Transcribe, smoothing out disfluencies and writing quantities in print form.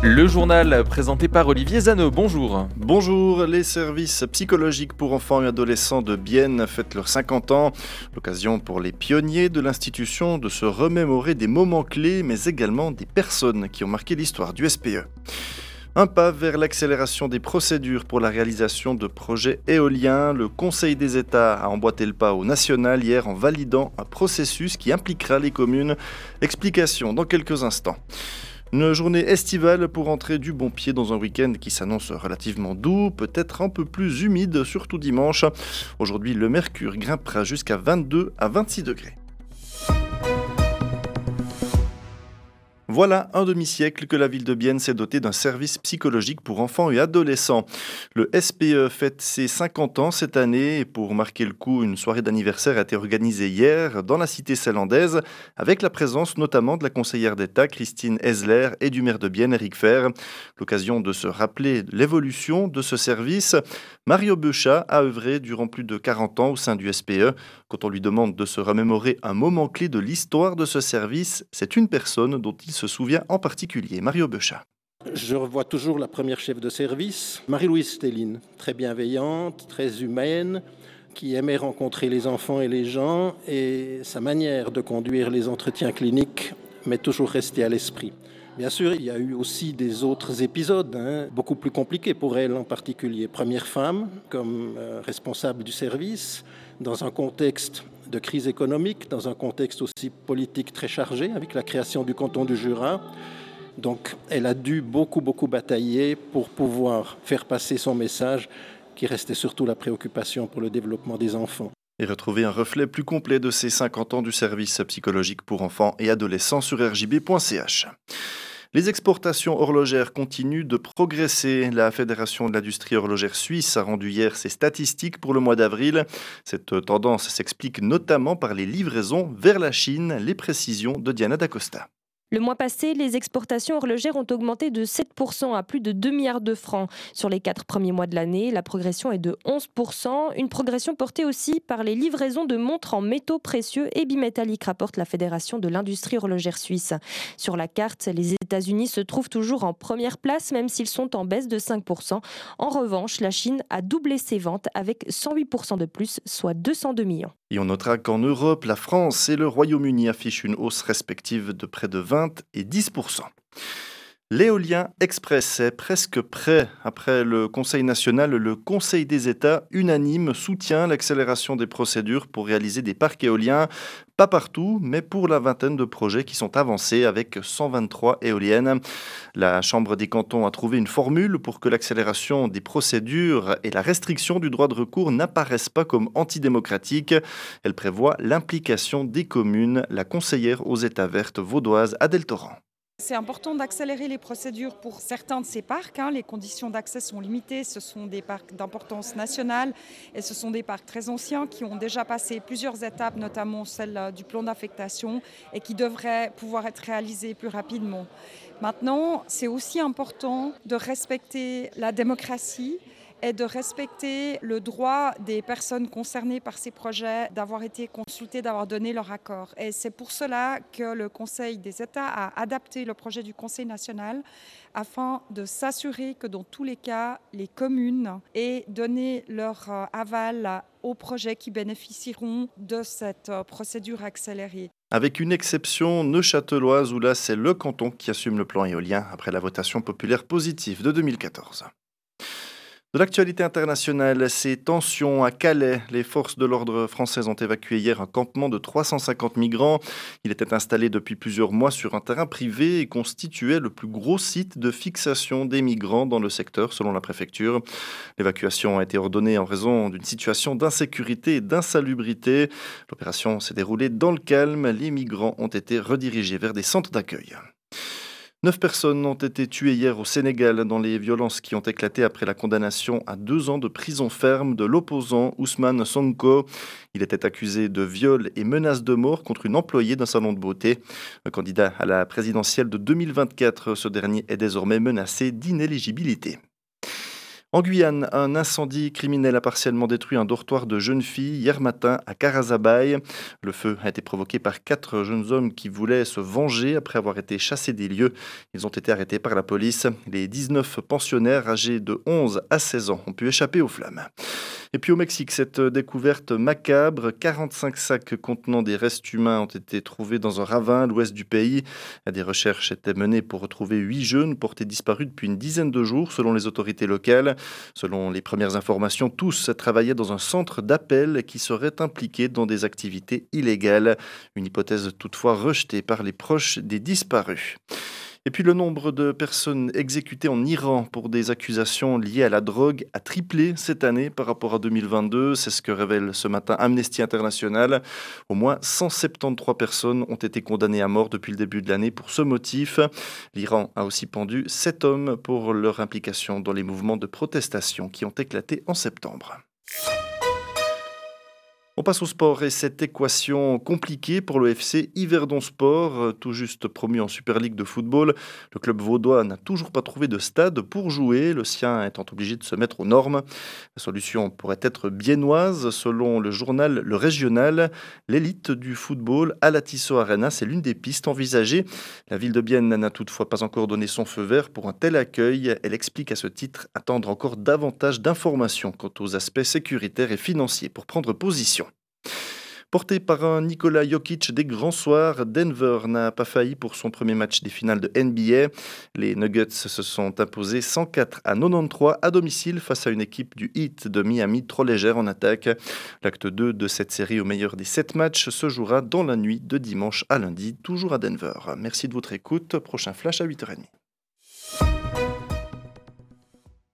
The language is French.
Le journal présenté par Olivier Zano, bonjour. Bonjour, les services psychologiques pour enfants et adolescents de Bienne fêtent leurs 50 ans. L'occasion pour les pionniers de l'institution de se remémorer des moments clés, mais également des personnes qui ont marqué l'histoire du SPE. Un pas vers l'accélération des procédures pour la réalisation de projets éoliens. Le Conseil des États a emboîté le pas au national hier en validant un processus qui impliquera les communes. Explication dans quelques instants. Une journée estivale pour entrer du bon pied dans un week-end qui s'annonce relativement doux, peut-être un peu plus humide, surtout dimanche. Aujourd'hui, le mercure grimpera jusqu'à 22 à 26 degrés. Voilà un demi-siècle que la ville de Bienne s'est dotée d'un service psychologique pour enfants et adolescents. Le SPE fête ses 50 ans cette année et pour marquer le coup, une soirée d'anniversaire a été organisée hier dans la cité selandaise avec la présence notamment de la conseillère d'État Christine Hesler et du maire de Bienne Éric Fehr. L'occasion de se rappeler l'évolution de ce service. Mario Beuchat a œuvré durant plus de 40 ans au sein du SPE. Quand on lui demande de se remémorer un moment clé de l'histoire de ce service, c'est une personne dont il se souvient en particulier, Mario Beuchat. Je revois toujours la première chef de service, Marie-Louise Stéline, très bienveillante, très humaine, qui aimait rencontrer les enfants et les gens, et sa manière de conduire les entretiens cliniques m'est toujours restée à l'esprit. Bien sûr, il y a eu aussi des autres épisodes, beaucoup plus compliqués pour elle en particulier. Première femme comme responsable du service, dans un contexte de crise économique, dans un contexte aussi politique très chargé, avec la création du canton du Jura. Donc, elle a dû beaucoup batailler pour pouvoir faire passer son message, qui restait surtout la préoccupation pour le développement des enfants. Et retrouver un reflet plus complet de ces 50 ans du service psychologique pour enfants et adolescents sur rjb.ch. Les exportations horlogères continuent de progresser. La Fédération de l'industrie horlogère suisse a rendu hier ses statistiques pour le mois d'avril. Cette tendance s'explique notamment par les livraisons vers la Chine. Les précisions de Diana Dacosta. Le mois passé, les exportations horlogères ont augmenté de 7% à plus de 2 milliards de francs. Sur les 4 premiers mois de l'année, la progression est de 11%. Une progression portée aussi par les livraisons de montres en métaux précieux et bimétalliques, rapporte la Fédération de l'industrie horlogère suisse. Sur la carte, les États-Unis se trouvent toujours en première place, même s'ils sont en baisse de 5%. En revanche, la Chine a doublé ses ventes avec 108% de plus, soit 202 millions. Et on notera qu'en Europe, la France et le Royaume-Uni affichent une hausse respective de près de 20 et 10%. L'éolien express est presque prêt. Après le Conseil national, le Conseil des États unanime soutient l'accélération des procédures pour réaliser des parcs éoliens. Pas partout, mais pour la vingtaine de projets qui sont avancés avec 123 éoliennes. La Chambre des cantons a trouvé une formule pour que l'accélération des procédures et la restriction du droit de recours n'apparaissent pas comme antidémocratiques. Elle prévoit l'implication des communes. La conseillère aux États vertes vaudoise Adèle Torrent. C'est important d'accélérer les procédures pour certains de ces parcs. Les conditions d'accès sont limitées. Ce sont des parcs d'importance nationale et ce sont des parcs très anciens qui ont déjà passé plusieurs étapes, notamment celle du plan d'affectation et qui devraient pouvoir être réalisées plus rapidement. Maintenant, c'est aussi important de respecter la démocratie et de respecter le droit des personnes concernées par ces projets d'avoir été consultées, d'avoir donné leur accord. Et c'est pour cela que le Conseil des États a adapté le projet du Conseil national afin de s'assurer que dans tous les cas, les communes aient donné leur aval aux projets qui bénéficieront de cette procédure accélérée. Avec une exception neuchâteloise où là c'est le canton qui assume le plan éolien après la votation populaire positive de 2014. De l'actualité internationale, ces tensions à Calais. Les forces de l'ordre françaises ont évacué hier un campement de 350 migrants. Il était installé depuis plusieurs mois sur un terrain privé et constituait le plus gros site de fixation des migrants dans le secteur, selon la préfecture. L'évacuation a été ordonnée en raison d'une situation d'insécurité et d'insalubrité. L'opération s'est déroulée dans le calme. Les migrants ont été redirigés vers des centres d'accueil. 9 personnes ont été tuées hier au Sénégal dans les violences qui ont éclaté après la condamnation à 2 ans de prison ferme de l'opposant Ousmane Sonko. Il était accusé de viol et menace de mort contre une employée d'un salon de beauté. Le candidat à la présidentielle de 2024, ce dernier est désormais menacé d'inéligibilité. En Guyane, un incendie criminel a partiellement détruit un dortoir de jeunes filles hier matin à Carazabaye. Le feu a été provoqué par 4 jeunes hommes qui voulaient se venger après avoir été chassés des lieux. Ils ont été arrêtés par la police. Les 19 pensionnaires âgés de 11 à 16 ans ont pu échapper aux flammes. Et puis au Mexique, cette découverte macabre, 45 sacs contenant des restes humains ont été trouvés dans un ravin à l'ouest du pays. Des recherches étaient menées pour retrouver 8 jeunes portés disparus depuis une dizaine de jours selon les autorités locales. Selon les premières informations, tous travaillaient dans un centre d'appel qui serait impliqué dans des activités illégales. Une hypothèse toutefois rejetée par les proches des disparus. Et puis le nombre de personnes exécutées en Iran pour des accusations liées à la drogue a triplé cette année par rapport à 2022. C'est ce que révèle ce matin Amnesty International. Au moins 173 personnes ont été condamnées à mort depuis le début de l'année pour ce motif. L'Iran a aussi pendu 7 hommes pour leur implication dans les mouvements de protestation qui ont éclaté en septembre. On passe au sport et cette équation compliquée pour le FC Yverdon Sport, tout juste promu en Super League de football. Le club vaudois n'a toujours pas trouvé de stade pour jouer, le sien étant obligé de se mettre aux normes. La solution pourrait être biennoise, selon le journal Le Régional. L'élite du football à la Tissot Arena, c'est l'une des pistes envisagées. La ville de Bienne n'a toutefois pas encore donné son feu vert pour un tel accueil. Elle explique à ce titre attendre encore davantage d'informations quant aux aspects sécuritaires et financiers pour prendre position. Porté par un Nikola Jokic des grands soirs, Denver n'a pas failli pour son premier match des finales de NBA. Les Nuggets se sont imposés 104 à 93 à domicile face à une équipe du Heat de Miami trop légère en attaque. L'acte 2 de cette série au meilleur des 7 matchs se jouera dans la nuit de dimanche à lundi, toujours à Denver. Merci de votre écoute. Prochain flash à 8h30.